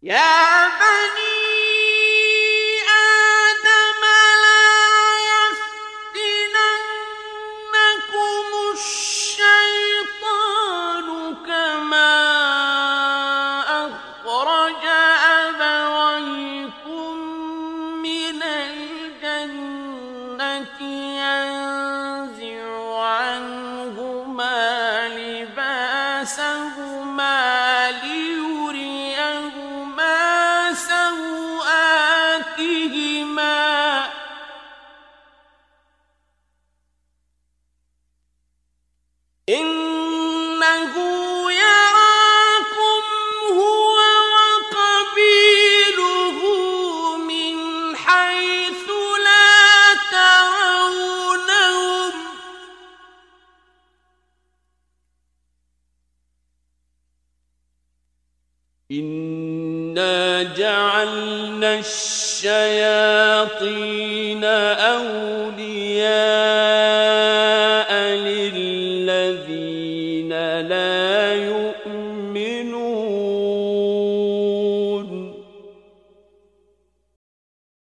يا بني آدم لا يفتننكم الشيطان كما أخرج أبويكم من الجنة ينزع عنهما لباسهما ليريهما سوآتهما إنه يراكم هو وقبيله من حيث لا ترونهم إنا جعلنا الشياطين أولياء